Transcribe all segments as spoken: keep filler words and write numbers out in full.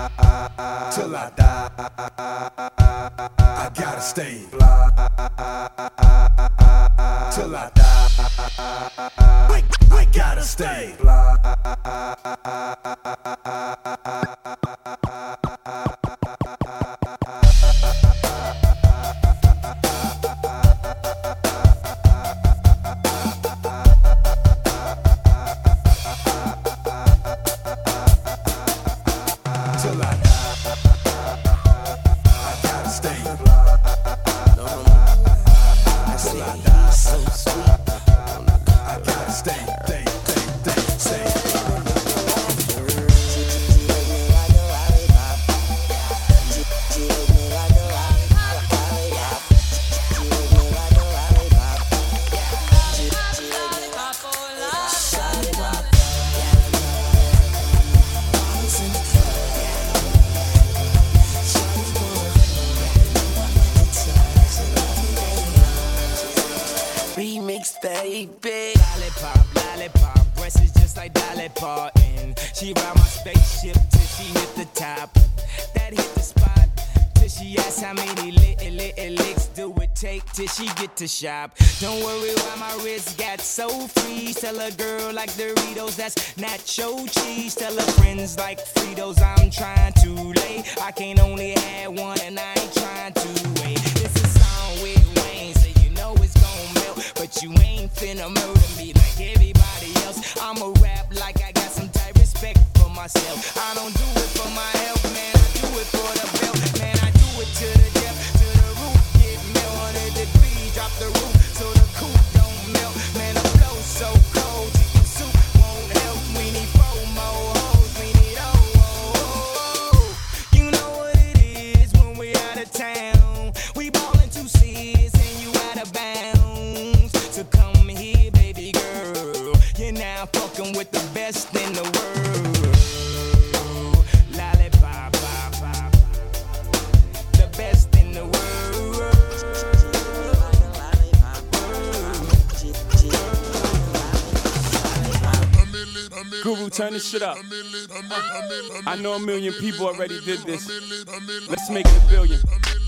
till I die. I gotta stay fly till I die. I, I gotta stay fly. Till I die, I gotta stay fly. Till I die, so sweet. I gotta stay, stay, stay, stay, stay. Remix, baby. Lollipop, lollipop, breasts is just like Dolly Parton. She ride my spaceship till she hit the top. That hit the spot till she asks how many little, little licks do it take till she get to shop. Don't worry why my wrist got so free. Tell a girl like Doritos, that's nacho cheese. Tell her friends like Fritos, I'm trying to lay. I can't only have one and I ain't trying to wait. It's a song with Wayne, so you know it's gon' melt. But you ain't finna murder me like everybody else. I'ma rap like I got some type respect for myself. I don't do it for my health, man, I do it for the belt. Man, I do it to the depth, to the roof. Get me one hundred degrees, drop the roof so the coupe don't melt. Man, the flow so cold, chicken soup won't help. We need four more hoes, we need oh, oh, oh. You know what it is when we out of town. We ballin' two seats and you out of bounds. So come here, baby girl, you're now fucking with the best in the world. Lollipop, pop, pop, the best in the world. Guru, turn this shit up. I know a million people already did this. Let's make it a billion.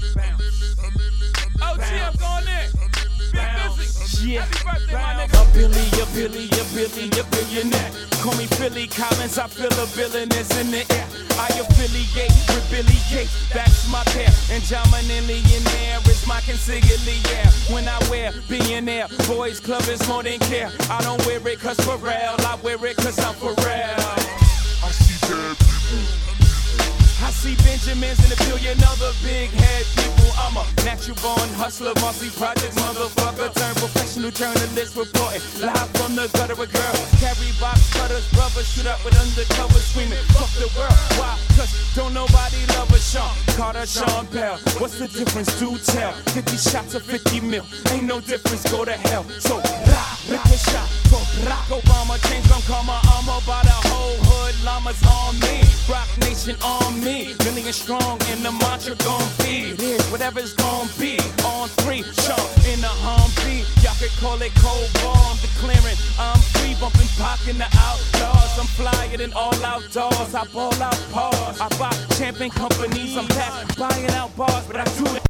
Oh, G, I'm going in. Been busy. Yeah, Happy birthday, my a nigga. Billy, a Billy, a Billy, a billionaire. Call me Philly Collins, I feel a villainess in the air. I affiliate with Billy Gates, that's my pair. And John Millionaire is my consigliere. When I wear billionaire, boys club is more than care. I don't wear it cause for real, I wear it cause I'm for real. I see bad people. I see Benjamins and a billion other big head people. I'm a natural born hustler, mostly projects, motherfucker. Turn professional journalist reporting live from the gutter with girl. Carry box cutters, brothers shoot up with undercover screaming, fuck the world. Why? Cause don't nobody love a Sean Carter, Sean Bell. What's the difference? Do tell. fifty shots of fifty mil. Ain't no difference, go to hell. So, rah, ricochet, for Barack Obama. Change gon' call my armor by the whole hood. Llamas on me. Rock Nation on me. Million strong and the mantra gon' be. It is whatever's gon' be. On three, Sean in the Humvee. Y'all could call it cold bomb. Declaring I'm free, bumping Pac in the outlaws. I'm flyer than all outdoors. I ball out pause. I buy champion companies. I'm back buying out bars, but I do it.